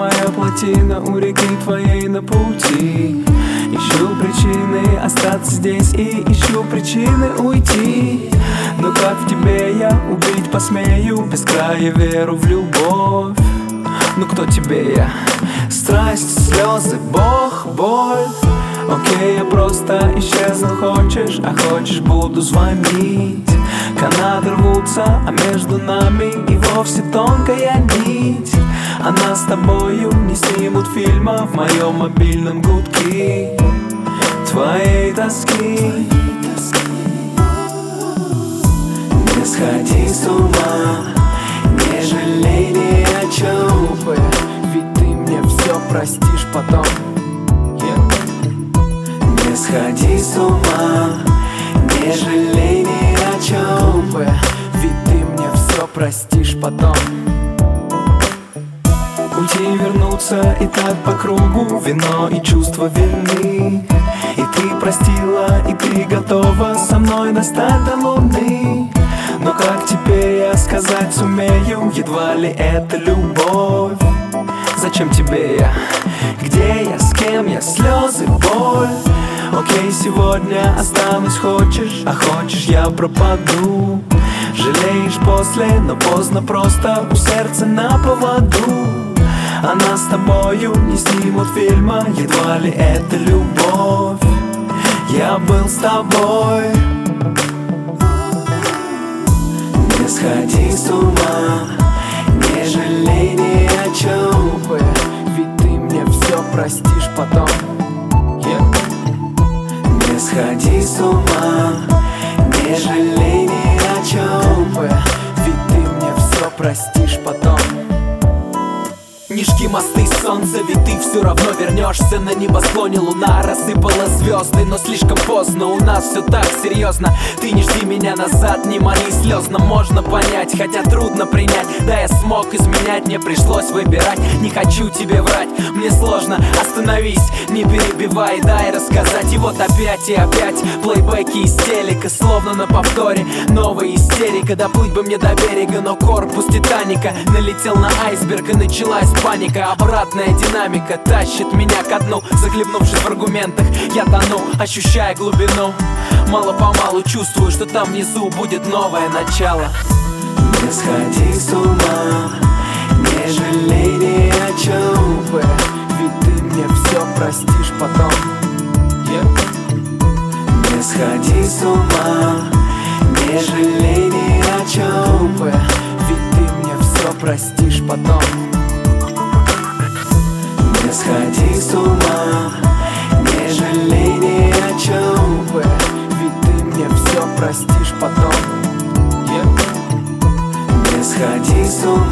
моя плотина у реки твоей на пути. Ищу причины остаться здесь и ищу причины уйти. Но как в тебе я убить посмею, без края веру в любовь? Ну кто тебе я? Страсть, слезы, Бог, боль. Окей, я просто исчезну, хочешь, а хочешь буду звонить. Канаты рвутся, а между нами и вовсе тонкая нить. А нас с тобою не снимут фильма в моем мобильном гудке твоей тоски. Не сходи с ума, не жалей ни о чем, ведь ты мне все простишь потом. Не сходи с ума, не жалей ни о чем, ведь ты мне все простишь потом. Уйти и вернуться и так по кругу, вино и чувство вины. И ты простила, и ты готова со мной достать до луны. Но как теперь я сказать сумею, едва ли это любовь? Зачем тебе я? Где я? С кем я? Слезы, боль. Окей, сегодня останусь, хочешь, а хочешь я пропаду. Жалеешь после, но поздно просто, у сердца на поводу. А нас с тобою не снимут фильма, едва ли это любовь? Я был с тобой. Не сходи с ума, не жалей ни о чем, ведь ты мне все простишь потом. Не сходи с ума, не жалей ни о чем, ведь ты мне все простишь потом. Не жги мосты, солнце, ведь ты все равно вернешься. На небосклоне луна рассыпала звезды, но слишком поздно, у нас все так серьезно. Ты не жди меня назад, не моли слезно. Можно понять, хотя трудно принять. Да, я смог изменять, мне пришлось выбирать. Не хочу тебе врать, мне сложно. Остановись, не перебивай, дай рассказать. И вот опять и опять плейбеки из телека, словно на повторе новая истерика. Доплыть бы мне до берега, но корпус Титаника налетел на айсберг и началась паника. Обратная динамика тащит меня ко дну. Захлебнувшись в аргументах, я тону, ощущая глубину. Мало-помалу чувствую, что там внизу будет новое начало. Не сходи с ума, не жалей ни о чем, ведь ты мне все простишь потом. Не сходи с ума, не жалей ни о чем, ведь ты мне все простишь потом. Не сходи с ума, не жалей ни о чем, ведь ты мне все простишь потом. Не сходи с ума.